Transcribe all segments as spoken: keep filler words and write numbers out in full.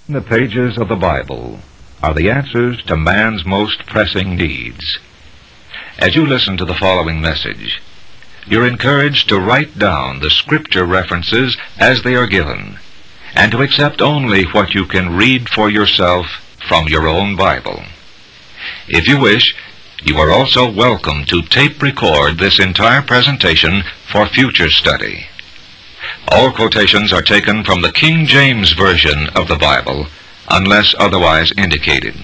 The pages of the Bible are the answers to man's most pressing needs. As you listen to the following message, you're encouraged to write down the scripture references as they are given, and to accept only what you can read for yourself from your own Bible. If you wish, you are also welcome to tape record this entire presentation for future study. All quotations are taken from the King James Version of the Bible, unless otherwise indicated.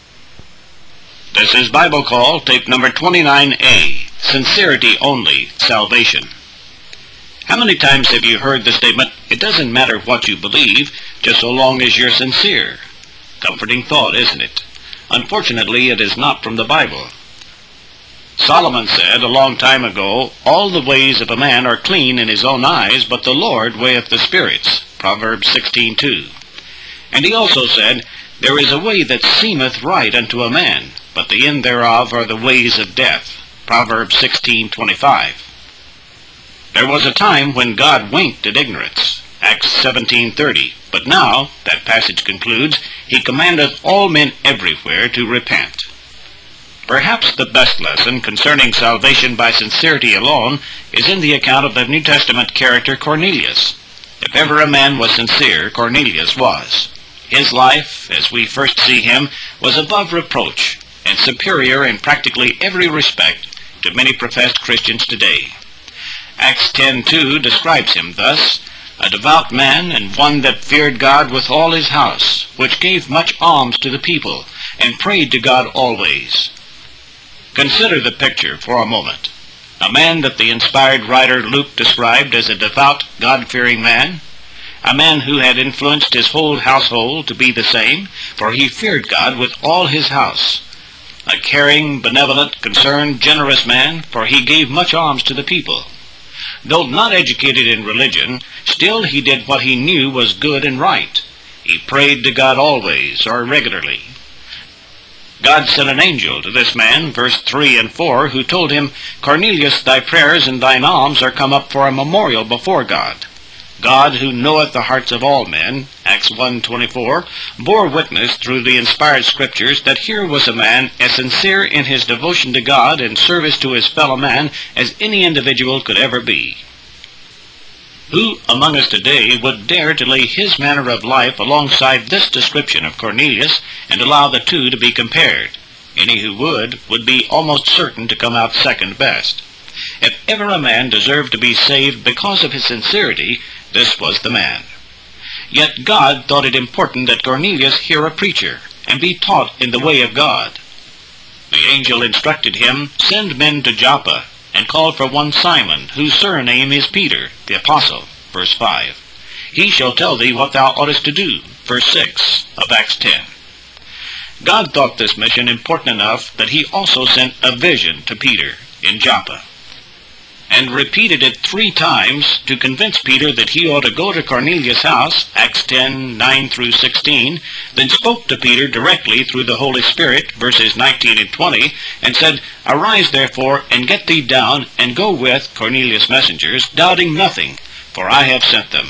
This is Bible Call, tape number twenty-nine A, Sincerity Only, Salvation. How many times have you heard the statement, "It doesn't matter what you believe, just so long as you're sincere"? Comforting thought, isn't it? Unfortunately, it is not from the Bible. Solomon said a long time ago, "All the ways of a man are clean in his own eyes, but the Lord weigheth the spirits," Proverbs sixteen two. And he also said, "There is a way that seemeth right unto a man, but the end thereof are the ways of death," Proverbs sixteen twenty-five. There was a time when God winked at ignorance, Acts seventeen thirty, but now, that passage concludes, he commandeth all men everywhere to repent. Perhaps the best lesson concerning salvation by sincerity alone is in the account of the New Testament character Cornelius. If ever a man was sincere, Cornelius was. His life, as we first see him, was above reproach and superior in practically every respect to many professed Christians today. Acts ten two describes him thus, "A devout man, and one that feared God with all his house, which gave much alms to the people, and prayed to God always." Consider the picture for a moment. A man that the inspired writer Luke described as a devout, God-fearing man. A man who had influenced his whole household to be the same, for he feared God with all his house. A caring, benevolent, concerned, generous man, for he gave much alms to the people. Though not educated in religion, still he did what he knew was good and right. He prayed to God always, or regularly. God sent an angel to this man, verse three and four, who told him, "Cornelius, thy prayers and thine alms are come up for a memorial before God." God, who knoweth the hearts of all men, Acts one twenty-four, bore witness through the inspired scriptures that here was a man as sincere in his devotion to God and service to his fellow man as any individual could ever be. Who among us today would dare to lay his manner of life alongside this description of Cornelius and allow the two to be compared? Any who would, would be almost certain to come out second best. If ever a man deserved to be saved because of his sincerity, this was the man. Yet God thought it important that Cornelius hear a preacher and be taught in the way of God. The angel instructed him, "Send men to Joppa, and call for one Simon, whose surname is Peter, the apostle," verse five. "He shall tell thee what thou oughtest to do," verse six of Acts ten. God thought this mission important enough that he also sent a vision to Peter in Joppa, and repeated it three times to convince Peter that he ought to go to Cornelius' house, Acts ten nine through sixteen, then spoke to Peter directly through the Holy Spirit, verses nineteen and twenty, and said, "Arise therefore, and get thee down, and go with Cornelius' messengers, doubting nothing, for I have sent them."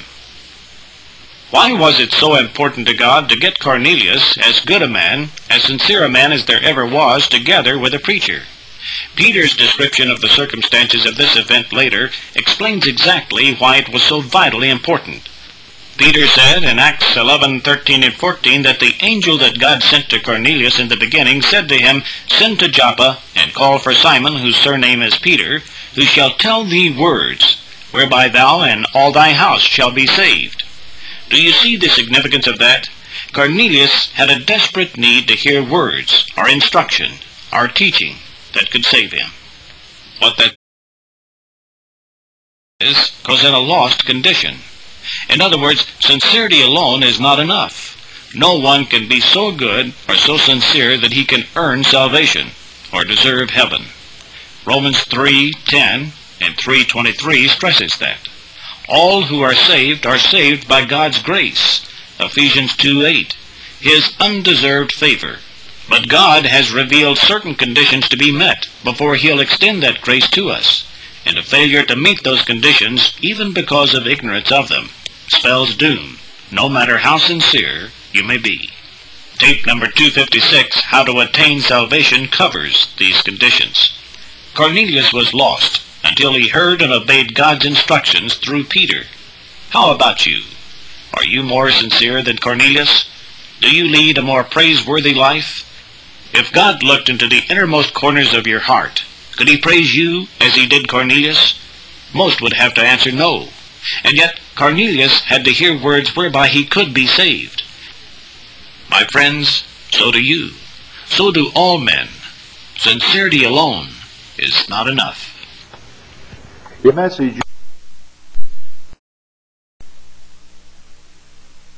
Why was it so important to God to get Cornelius, as good a man, as sincere a man as there ever was, together with a preacher? Peter's description of the circumstances of this event later explains exactly why it was so vitally important. Peter said in Acts eleven thirteen and fourteen that the angel that God sent to Cornelius in the beginning said to him, "Send to Joppa, and call for Simon, whose surname is Peter, who shall tell thee words, whereby thou and all thy house shall be saved." Do you see the significance of that? Cornelius had a desperate need to hear words, or instruction, or teaching that could save him. What that is was in a lost condition. In other words, sincerity alone is not enough. No one can be so good or so sincere that he can earn salvation or deserve heaven. Romans three ten and three twenty-three stresses that. All who are saved are saved by God's grace, Ephesians two eight, his undeserved favor. But God has revealed certain conditions to be met before he'll extend that grace to us, and a failure to meet those conditions, even because of ignorance of them, spells doom, no matter how sincere you may be. Tape number two fifty-six, How to Attain Salvation, covers these conditions. Cornelius was lost until he heard and obeyed God's instructions through Peter. How about you? Are you more sincere than Cornelius? Do you lead a more praiseworthy life? If God looked into the innermost corners of your heart, could he praise you as he did Cornelius? Most would have to answer no. And yet Cornelius had to hear words whereby he could be saved. My friends, so do you. So do all men. Sincerity alone is not enough. Your message